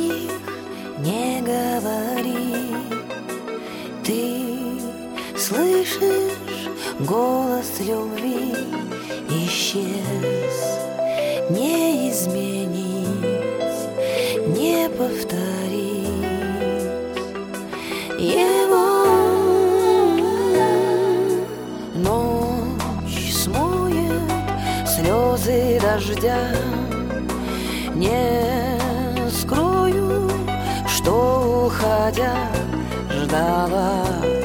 них не говори. Ты слышишь голос любви, исчез, не изменить, не повторить его. Ночь смоет слезы дождя, не скрою, что, уходя, ждала.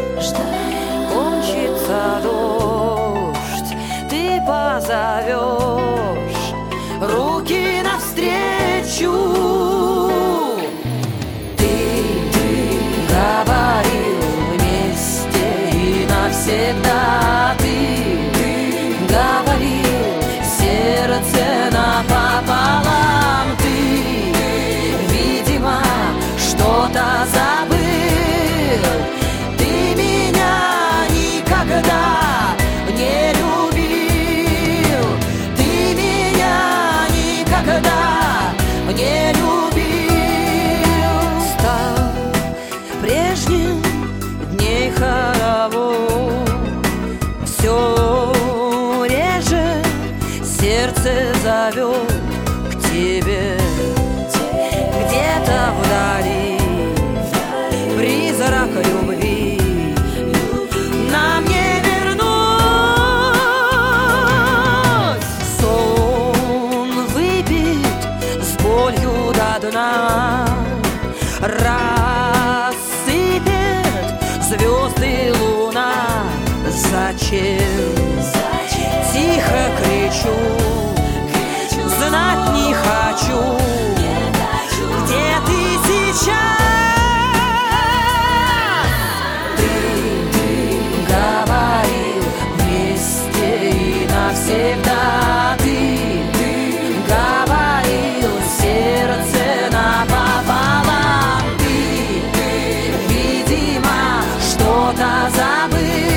Кончится дождь, ты позовешь, руки навстречу. Ты говорил вместе и навсегда. Ты говорил сердце напополам. Ты, видимо, что-то забыл. Ты меня никогда не любил. Ты меня никогда не любил. Стал прежним дней хоровод, все реже сердце зовет к тебе. Где-то вдали призрак любви нам не вернуть. Сон выпит с болью до дна, рассыпет звезды луна. Зачем? Тихо кричу, знать не хочу, где ты сейчас. Ты говорил вместе и навсегда. Ты говорил сердце напополам. Ты, видимо, что-то забыл.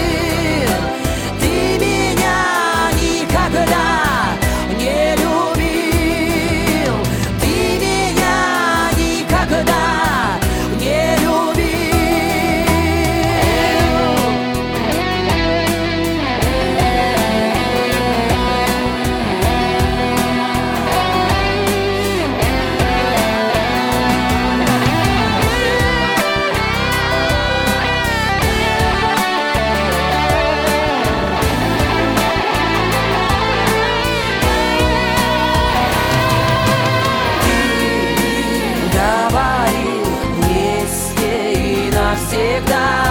Ты меня никогда не любил. Ты меня никогда не любил. Ты говорил вместе и навсегда.